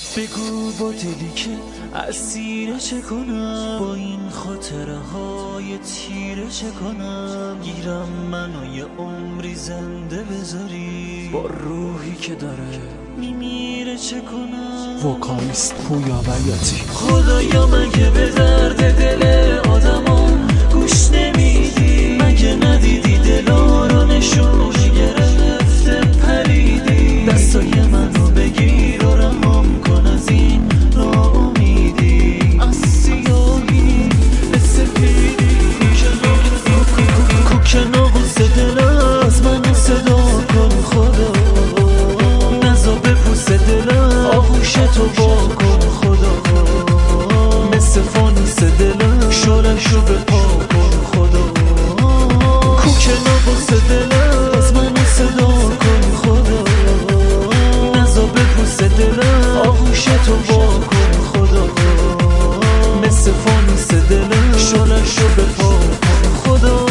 بگو با دلی که اسیره چه کنم، با این خاطره های تیره چه کنم. گیرم منو یه عمری زنده بذاری، با روحی که داره میمیره چه کنم. وکالیست پویا بیاتی. خدایا مگه به درد دل آدمم گوش نمیدی؟ مگه ندیدی دلا رو نشون گرفته پریدی؟ دستای منو بگیر و رهام کن از این ناامیدی، از سیاهی به سفیدی. کوک ناقوس دل از منو صدا کن خدا، نزا بپوس دل آغوش تو با کن خدا. مثل فانوس دل شلشو به پا کن خدا. کوک ناقوس دل از منو صدا کن خدا، نزا بپوس دل آغوش تو با کن خدا. مثل فانوس دل شلشو به پا کن خدا.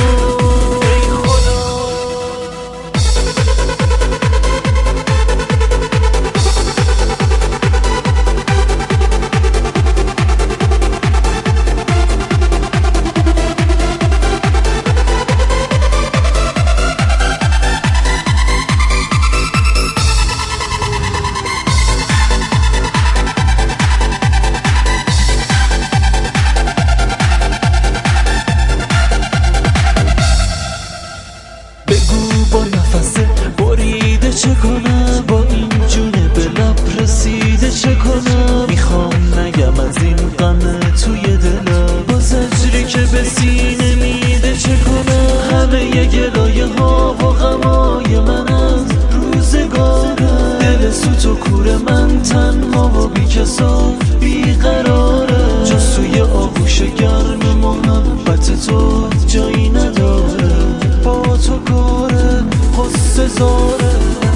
با نفس بریده چه کنم، با این جونه به لب رسیده چه کنم. میخوام نگم از این غم توی دلم، با زجری که به سینه میده چه کنم. همه ی گلایه ها و غمای من از روزگاره، دل سوت و کور من تنها و بی کسا بیقراره. جز توی آغوش گرم محبت تو جایی نداره، با تو کاره قصه زاره.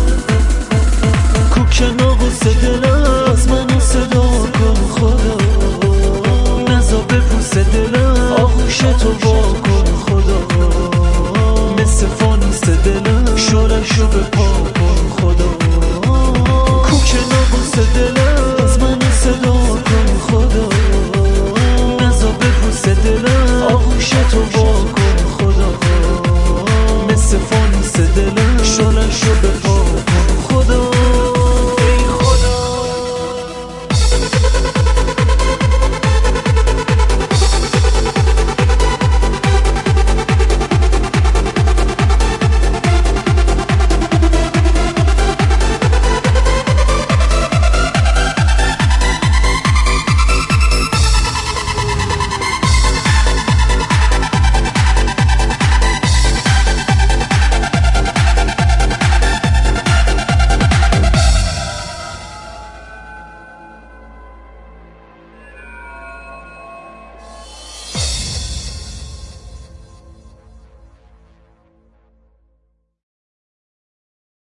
کوک ناقوس دل از منو صدا کن خدا، نزا بپوس دل آغوش تو با کن خدا. مثل فانوس دل شلشو به پا کن خدا. کوک ناقوس دل